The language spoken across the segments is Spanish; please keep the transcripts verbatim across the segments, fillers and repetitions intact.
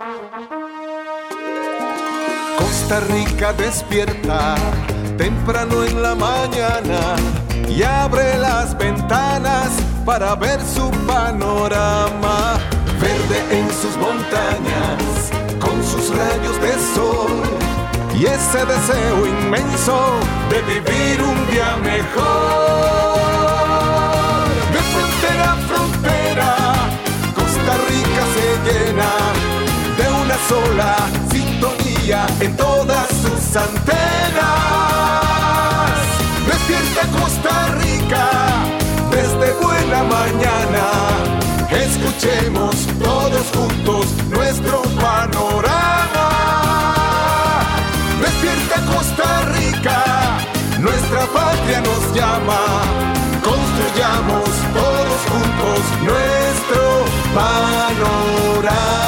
Costa Rica despierta temprano en la mañana y abre las ventanas para ver su panorama. Verde en sus montañas, con sus rayos de sol y ese deseo inmenso de vivir un día mejor. De frontera a frontera, Costa Rica se llena de una sola sintonía en todas sus antenas. Despierta Costa Rica desde buena mañana. Escuchemos todos juntos nuestro panorama. Despierta Costa Rica, nuestra patria nos llama. Construyamos todos juntos nuestro panorama.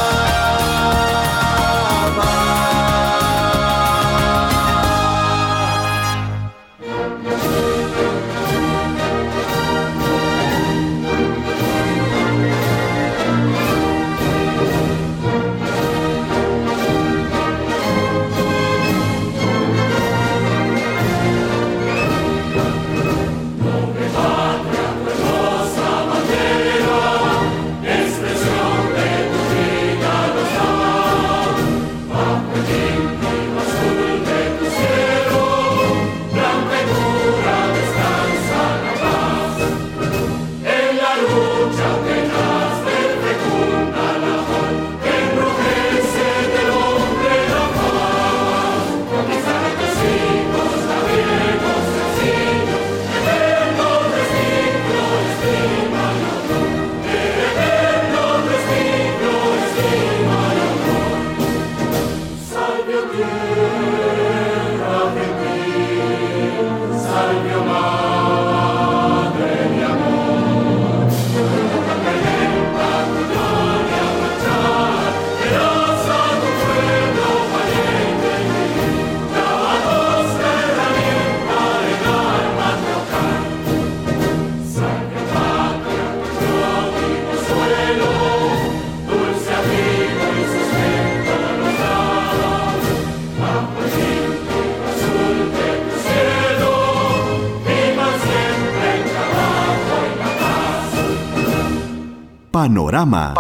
Panorama.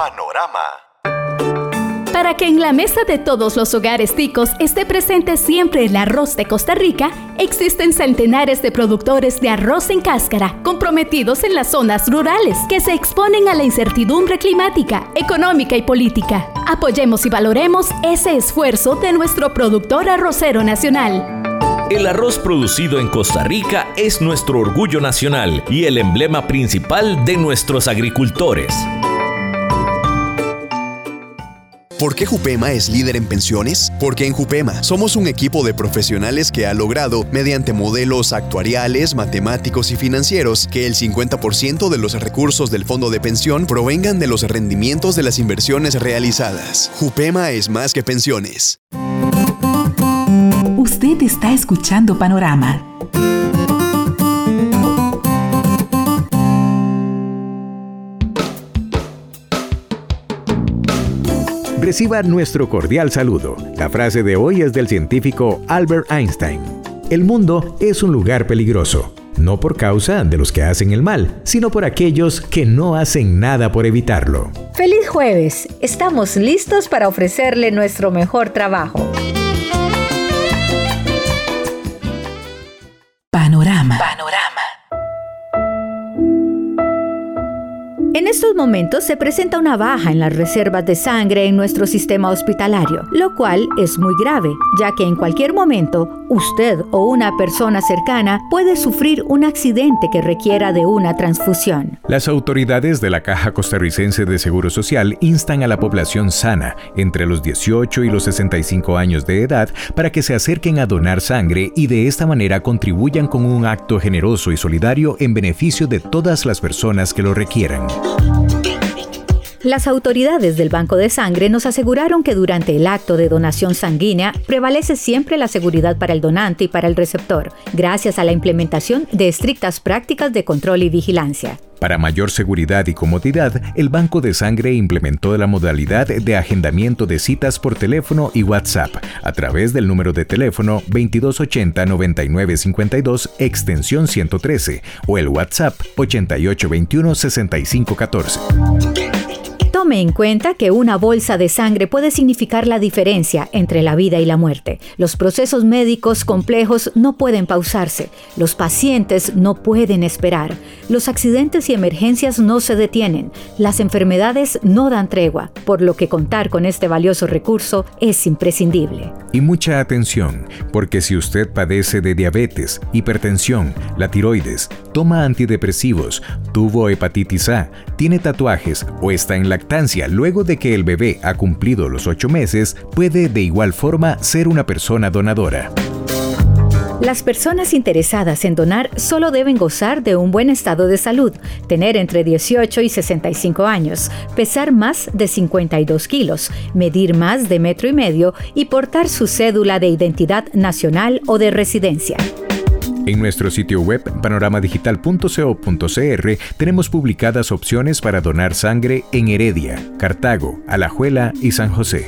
Panorama. Para que en la mesa de todos los hogares ticos esté presente siempre el arroz de Costa Rica, existen centenares de productores de arroz en cáscara comprometidos en las zonas rurales que se exponen a la incertidumbre climática, económica y política. Apoyemos y valoremos ese esfuerzo de nuestro productor arrocero nacional. El arroz producido en Costa Rica es nuestro orgullo nacional y el emblema principal de nuestros agricultores. ¿Por qué Jupema es líder en pensiones? Porque en Jupema somos un equipo de profesionales que ha logrado, mediante modelos actuariales, matemáticos y financieros, que el cincuenta por ciento de los recursos del fondo de pensión provengan de los rendimientos de las inversiones realizadas. Jupema es más que pensiones. Usted está escuchando Panorama. Reciba nuestro cordial saludo. La frase de hoy es del científico Albert Einstein. El mundo es un lugar peligroso, no por causa de los que hacen el mal, sino por aquellos que no hacen nada por evitarlo. ¡Feliz jueves! Estamos listos para ofrecerle nuestro mejor trabajo. Panorama. Panorama. En estos momentos se presenta una baja en las reservas de sangre en nuestro sistema hospitalario, lo cual es muy grave, ya que en cualquier momento usted o una persona cercana puede sufrir un accidente que requiera de una transfusión. Las autoridades de la Caja Costarricense de Seguro Social instan a la población sana, entre los dieciocho y los sesenta y cinco años de edad, para que se acerquen a donar sangre y de esta manera contribuyan con un acto generoso y solidario en beneficio de todas las personas que lo requieran. Las autoridades del Banco de Sangre nos aseguraron que durante el acto de donación sanguínea prevalece siempre la seguridad para el donante y para el receptor, gracias a la implementación de estrictas prácticas de control y vigilancia. Para mayor seguridad y comodidad, el Banco de Sangre implementó la modalidad de agendamiento de citas por teléfono y WhatsApp a través del número de teléfono veintidós ochenta noventa y nueve cincuenta y dos extensión ciento trece o el WhatsApp ochenta y ocho veintiuno sesenta y cinco catorce. Tome en cuenta que una bolsa de sangre puede significar la diferencia entre la vida y la muerte. Los procesos médicos complejos no pueden pausarse. Los pacientes no pueden esperar. Los accidentes y emergencias no se detienen. Las enfermedades no dan tregua, por lo que contar con este valioso recurso es imprescindible. Y mucha atención, porque si usted padece de diabetes, hipertensión, la tiroides, toma antidepresivos, tuvo hepatitis A, tiene tatuajes o está en lactancia luego de que el bebé ha cumplido los ocho meses, puede de igual forma ser una persona donadora. Las personas interesadas en donar solo deben gozar de un buen estado de salud, tener entre dieciocho y sesenta y cinco años, pesar más de cincuenta y dos kilos, medir más de metro y medio y portar su cédula de identidad nacional o de residencia. En nuestro sitio web panorama digital punto co punto cr tenemos publicadas opciones para donar sangre en Heredia, Cartago, Alajuela y San José.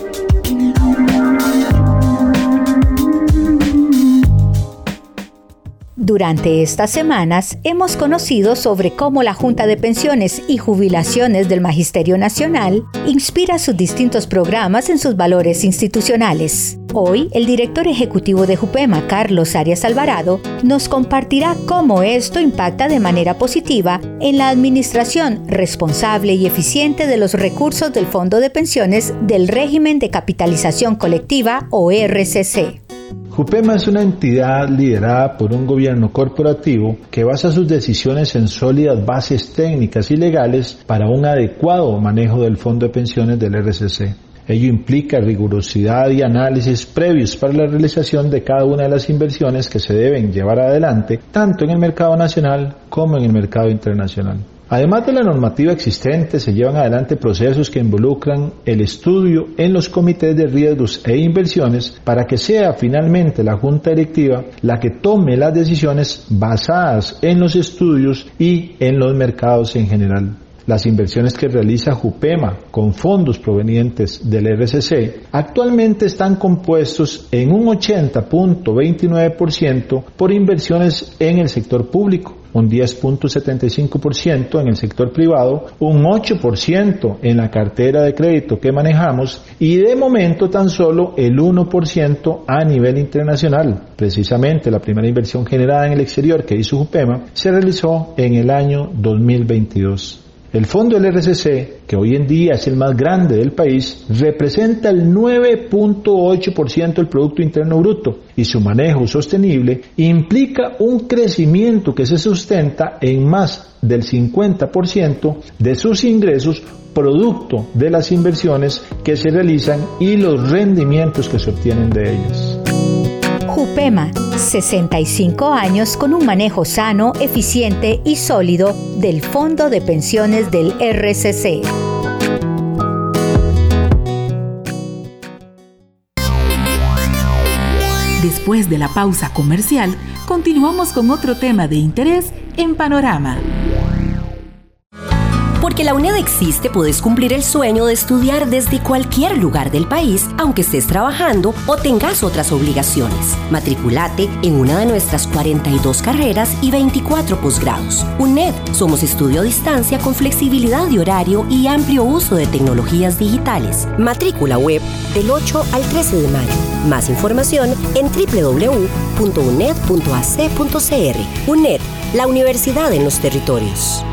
Durante estas semanas hemos conocido sobre cómo la Junta de Pensiones y Jubilaciones del Magisterio Nacional inspira sus distintos programas en sus valores institucionales. Hoy, el director ejecutivo de JUPEMA, Carlos Arias Alvarado, nos compartirá cómo esto impacta de manera positiva en la administración responsable y eficiente de los recursos del Fondo de Pensiones del Régimen de Capitalización Colectiva o R C C. JUPEMA es una entidad liderada por un gobierno corporativo que basa sus decisiones en sólidas bases técnicas y legales para un adecuado manejo del Fondo de Pensiones del R C C. Ello implica rigurosidad y análisis previos para la realización de cada una de las inversiones que se deben llevar adelante, tanto en el mercado nacional como en el mercado internacional. Además de la normativa existente, se llevan adelante procesos que involucran el estudio en los comités de riesgos e inversiones para que sea finalmente la Junta Directiva la que tome las decisiones basadas en los estudios y en los mercados en general. Las inversiones que realiza JUPEMA con fondos provenientes del R C C actualmente están compuestos en un ochenta punto veintinueve por ciento por inversiones en el sector público, un diez punto setenta y cinco por ciento en el sector privado, un ocho por ciento en la cartera de crédito que manejamos y de momento tan solo el uno por ciento a nivel internacional. Precisamente la primera inversión generada en el exterior que hizo JUPEMA se realizó en el año dos mil veintidós. El fondo del R C C, que hoy en día es el más grande del país, representa el nueve punto ocho por ciento del Producto Interno Bruto y su manejo sostenible implica un crecimiento que se sustenta en más del cincuenta por ciento de sus ingresos producto de las inversiones que se realizan y los rendimientos que se obtienen de ellas. JUPEMA, sesenta y cinco años con un manejo sano, eficiente y sólido del Fondo de Pensiones del R C C. Después de la pausa comercial, continuamos con otro tema de interés en Panorama. Porque la UNED existe, puedes cumplir el sueño de estudiar desde cualquier lugar del país, aunque estés trabajando o tengas otras obligaciones. Matriculate en una de nuestras cuarenta y dos carreras y veinticuatro posgrados. UNED, somos estudio a distancia con flexibilidad de horario y amplio uso de tecnologías digitales. Matrícula web del ocho al trece de mayo. Más información en doble u doble u doble u punto uned punto a c punto c r. UNED, la universidad en los territorios.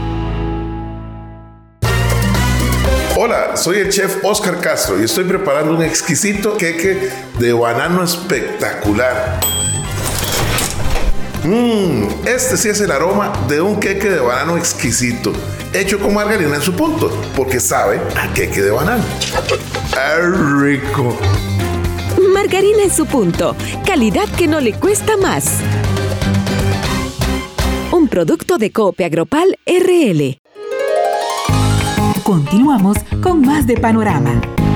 Hola, soy el chef Oscar Castro y estoy preparando un exquisito queque de banano espectacular. Mmm, este sí es el aroma de un queque de banano exquisito, hecho con margarina en su punto, porque sabe a queque de banano. ¡Ah, rico! Margarina en su punto, calidad que no le cuesta más. Un producto de Coop Agropal R L. Continuamos con más de Panorama.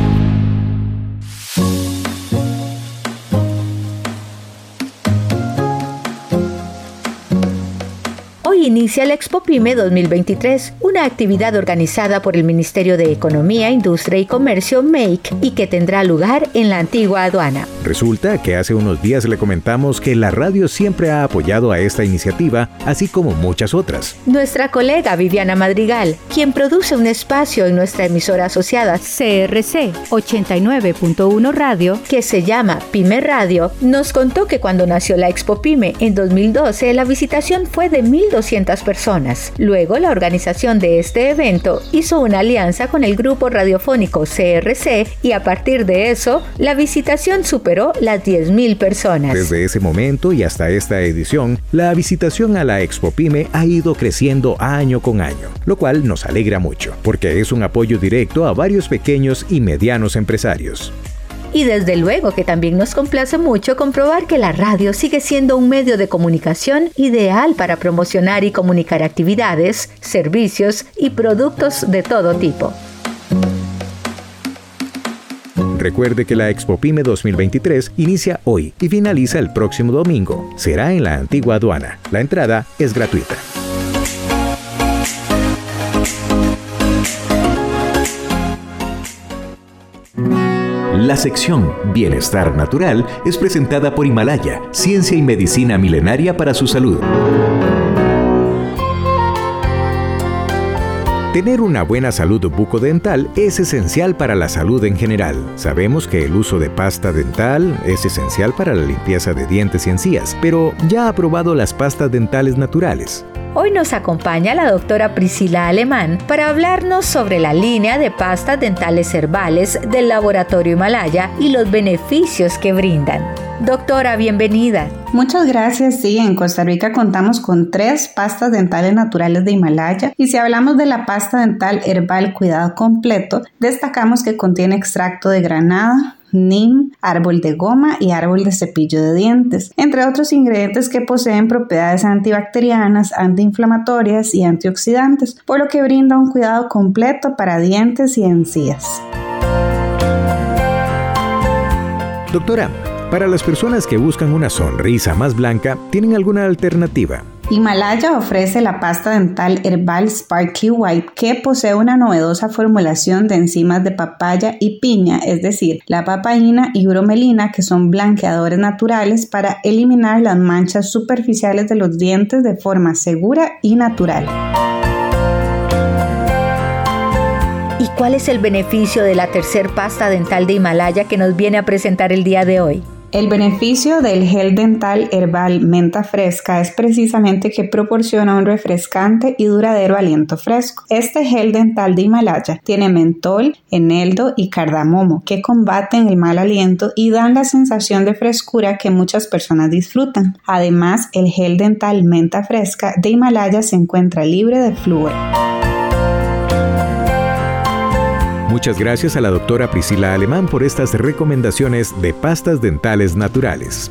Hoy inicia la Expopyme dos mil veintitrés, una actividad organizada por el Ministerio de Economía, Industria y Comercio, M E I C, y que tendrá lugar en la antigua aduana. Resulta que hace unos días le comentamos que la radio siempre ha apoyado a esta iniciativa, así como muchas otras. Nuestra colega Viviana Madrigal, quien produce un espacio en nuestra emisora asociada C R C ochenta y nueve punto uno Radio, que se llama Pyme Radio, nos contó que cuando nació la Expopyme en dos mil doce, la visitación fue de mil doscientas personas. Luego, la organización de este evento hizo una alianza con el grupo radiofónico C R C y a partir de eso, la visitación superó las diez mil personas. Desde ese momento y hasta esta edición, la visitación a la Expopyme ha ido creciendo año con año, lo cual nos alegra mucho, porque es un apoyo directo a varios pequeños y medianos empresarios. Y desde luego que también nos complace mucho comprobar que la radio sigue siendo un medio de comunicación ideal para promocionar y comunicar actividades, servicios y productos de todo tipo. Recuerde que la Expopyme dos mil veintitrés inicia hoy y finaliza el próximo domingo. Será en la antigua aduana. La entrada es gratuita. La sección Bienestar Natural es presentada por Himalaya, ciencia y medicina milenaria para su salud. Tener una buena salud bucodental es esencial para la salud en general. Sabemos que el uso de pasta dental es esencial para la limpieza de dientes y encías, pero ¿ya ha probado las pastas dentales naturales? Hoy nos acompaña la doctora Priscila Alemán para hablarnos sobre la línea de pastas dentales herbales del Laboratorio Himalaya y los beneficios que brindan. Doctora, bienvenida. Muchas gracias. Sí, en Costa Rica contamos con tres pastas dentales naturales de Himalaya y si hablamos de la pasta dental herbal Cuidado Completo, destacamos que contiene extracto de granada, neem, árbol de goma y árbol de cepillo de dientes, entre otros ingredientes que poseen propiedades antibacterianas, antiinflamatorias y antioxidantes, por lo que brinda un cuidado completo para dientes y encías. Doctora, para las personas que buscan una sonrisa más blanca, ¿tienen alguna alternativa? Himalaya ofrece la pasta dental herbal Sparkly White, que posee una novedosa formulación de enzimas de papaya y piña, es decir, la papaína y bromelina, que son blanqueadores naturales para eliminar las manchas superficiales de los dientes de forma segura y natural. ¿Y cuál es el beneficio de la tercer pasta dental de Himalaya que nos viene a presentar el día de hoy? El beneficio del gel dental herbal menta fresca es precisamente que proporciona un refrescante y duradero aliento fresco. Este gel dental de Himalaya tiene mentol, eneldo y cardamomo que combaten el mal aliento y dan la sensación de frescura que muchas personas disfrutan. Además, el gel dental menta fresca de Himalaya se encuentra libre de flúor. Muchas gracias a la doctora Priscila Alemán por estas recomendaciones de pastas dentales naturales.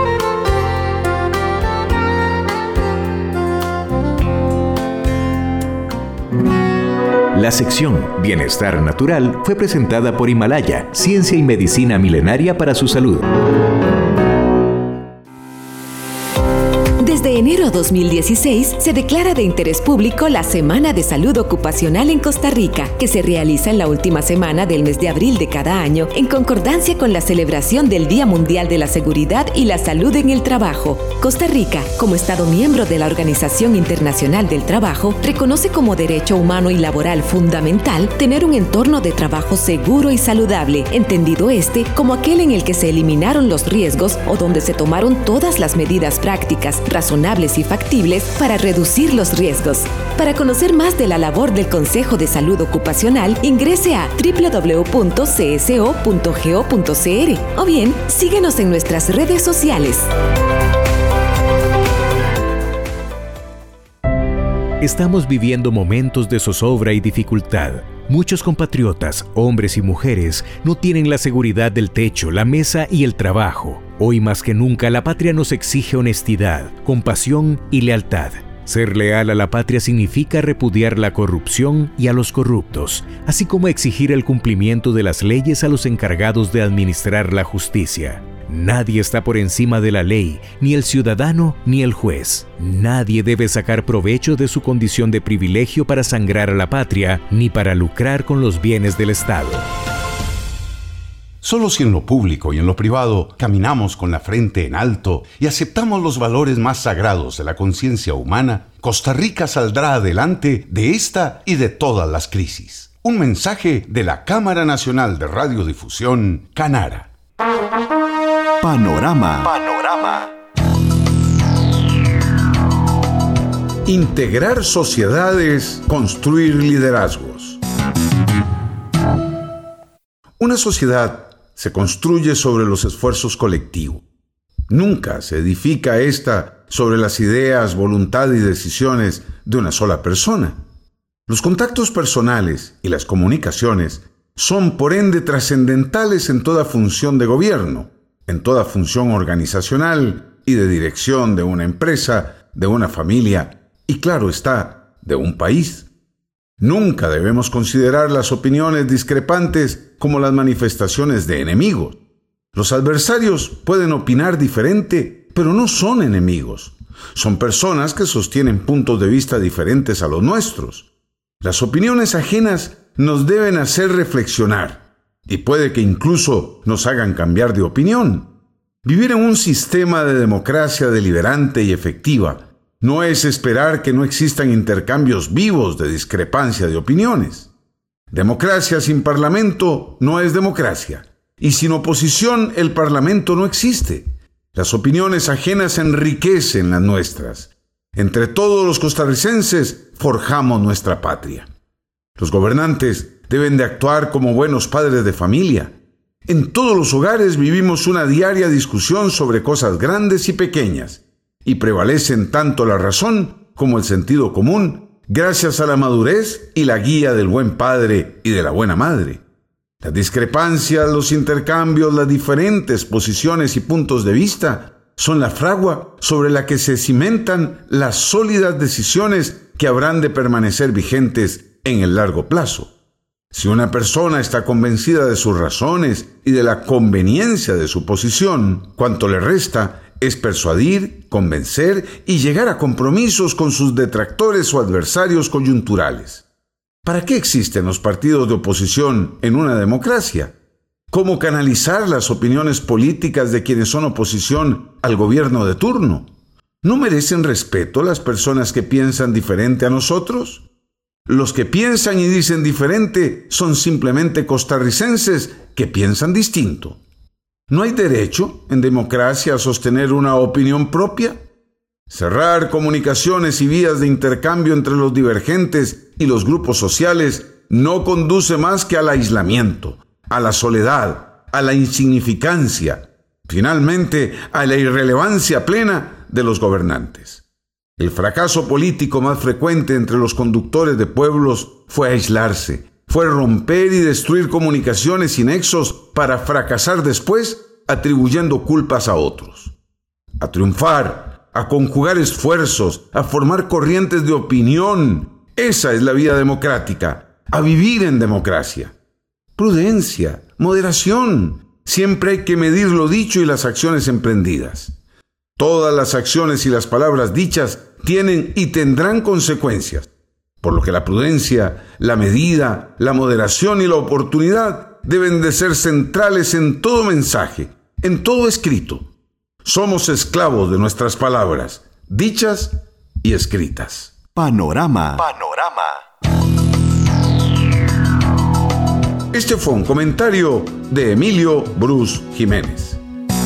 La sección Bienestar Natural fue presentada por Himalaya, ciencia y medicina milenaria para su salud. Desde enero dos mil dieciséis se declara de interés público la Semana de Salud Ocupacional en Costa Rica, que se realiza en la última semana del mes de abril de cada año, en concordancia con la celebración del Día Mundial de la Seguridad y la Salud en el Trabajo. Costa Rica, como Estado miembro de la Organización Internacional del Trabajo, reconoce como derecho humano y laboral fundamental tener un entorno de trabajo seguro y saludable, entendido este como aquel en el que se eliminaron los riesgos o donde se tomaron todas las medidas prácticas, razonables y factibles para reducir los riesgos. Para conocer más de la labor del Consejo de Salud Ocupacional, ingrese a doble u doble u doble u punto c s o punto g o punto c r o bien síguenos en nuestras redes sociales. Estamos viviendo momentos de zozobra y dificultad. Muchos compatriotas, hombres y mujeres, no tienen la seguridad del techo, la mesa y el trabajo. Hoy más que nunca la patria nos exige honestidad, compasión y lealtad. Ser leal a la patria significa repudiar la corrupción y a los corruptos, así como exigir el cumplimiento de las leyes a los encargados de administrar la justicia. Nadie está por encima de la ley, ni el ciudadano ni el juez. Nadie debe sacar provecho de su condición de privilegio para sangrar a la patria, ni para lucrar con los bienes del Estado. Solo si en lo público y en lo privado caminamos con la frente en alto y aceptamos los valores más sagrados de la conciencia humana, Costa Rica saldrá adelante de esta y de todas las crisis. Un mensaje de la Cámara Nacional de Radiodifusión, Canara. Panorama. Panorama. Integrar sociedades, construir liderazgos. Una sociedad se construye sobre los esfuerzos colectivos. Nunca se edifica esta sobre las ideas, voluntad y decisiones de una sola persona. Los contactos personales y las comunicaciones son por ende trascendentales en toda función de gobierno, en toda función organizacional y de dirección de una empresa, de una familia y, claro está, de un país. Nunca debemos considerar las opiniones discrepantes como las manifestaciones de enemigos. Los adversarios pueden opinar diferente, pero no son enemigos. Son personas que sostienen puntos de vista diferentes a los nuestros. Las opiniones ajenas nos deben hacer reflexionar y puede que incluso nos hagan cambiar de opinión. Vivir en un sistema de democracia deliberante y efectiva no es esperar que no existan intercambios vivos de discrepancia de opiniones. Democracia sin parlamento no es democracia, y sin oposición el parlamento no existe. Las opiniones ajenas enriquecen las nuestras. Entre todos los costarricenses forjamos nuestra patria. Los gobernantes deben de actuar como buenos padres de familia. En todos los hogares vivimos una diaria discusión sobre cosas grandes y pequeñas, y prevalecen tanto la razón como el sentido común, gracias a la madurez y la guía del buen padre y de la buena madre. Las discrepancias, los intercambios, las diferentes posiciones y puntos de vista son la fragua sobre la que se cimentan las sólidas decisiones que habrán de permanecer vigentes en el largo plazo. Si una persona está convencida de sus razones y de la conveniencia de su posición, cuanto le resta es persuadir, convencer y llegar a compromisos con sus detractores o adversarios coyunturales. ¿Para qué existen los partidos de oposición en una democracia? ¿Cómo canalizar las opiniones políticas de quienes son oposición al gobierno de turno? ¿No merecen respeto las personas que piensan diferente a nosotros? Los que piensan y dicen diferente son simplemente costarricenses que piensan distinto. ¿No hay derecho en democracia a sostener una opinión propia? Cerrar comunicaciones y vías de intercambio entre los divergentes y los grupos sociales no conduce más que al aislamiento, a la soledad, a la insignificancia, finalmente a la irrelevancia plena de los gobernantes. El fracaso político más frecuente entre los conductores de pueblos fue aislarse, fue romper y destruir comunicaciones y nexos para fracasar después atribuyendo culpas a otros. A triunfar, a conjugar esfuerzos, a formar corrientes de opinión. Esa es la vida democrática, a vivir en democracia. Prudencia, moderación. Siempre hay que medir lo dicho y las acciones emprendidas. Todas las acciones y las palabras dichas tienen y tendrán consecuencias, por lo que la prudencia, la medida, la moderación y la oportunidad deben de ser centrales en todo mensaje, en todo escrito. Somos esclavos de nuestras palabras, dichas y escritas. Panorama. Panorama. Este fue un comentario de Emilio Bruce Jiménez.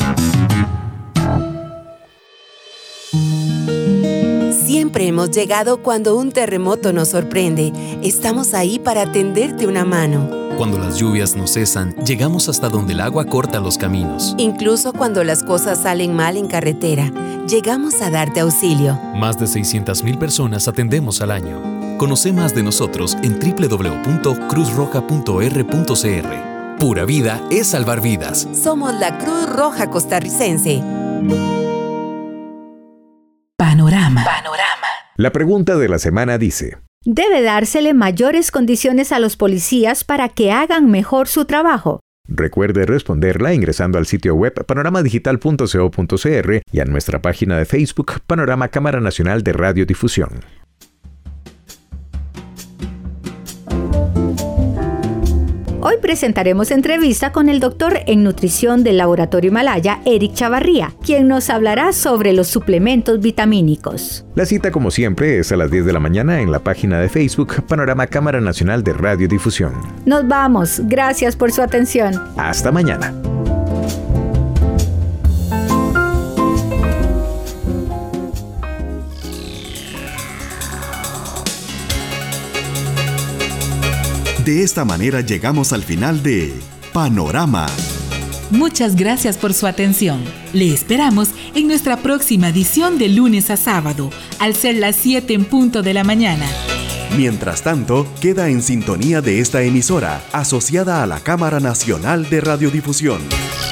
Siempre hemos llegado cuando un terremoto nos sorprende. Estamos ahí para tenderte una mano. Cuando las lluvias no cesan, llegamos hasta donde el agua corta los caminos. Incluso cuando las cosas salen mal en carretera, llegamos a darte auxilio. Más de seiscientas mil personas atendemos al año. Conoce más de nosotros en doble u doble u doble u punto cruz roja punto r punto c r. Pura vida es salvar vidas. Somos la Cruz Roja Costarricense. Panorama. Panorama. La pregunta de la semana dice: ¿debe dársele mayores condiciones a los policías para que hagan mejor su trabajo? Recuerde responderla ingresando al sitio web panorama digital punto co punto cr y a nuestra página de Facebook Panorama Cámara Nacional de Radiodifusión. Hoy presentaremos entrevista con el doctor en nutrición del Laboratorio Himalaya, Eric Chavarría, quien nos hablará sobre los suplementos vitamínicos. La cita, como siempre, es a las diez de la mañana en la página de Facebook Panorama Cámara Nacional de Radiodifusión. Nos vamos. Gracias por su atención. Hasta mañana. De esta manera llegamos al final de Panorama. Muchas gracias por su atención. Le esperamos en nuestra próxima edición de lunes a sábado, al ser las siete en punto de la mañana. Mientras tanto, queda en sintonía de esta emisora, asociada a la Cámara Nacional de Radiodifusión.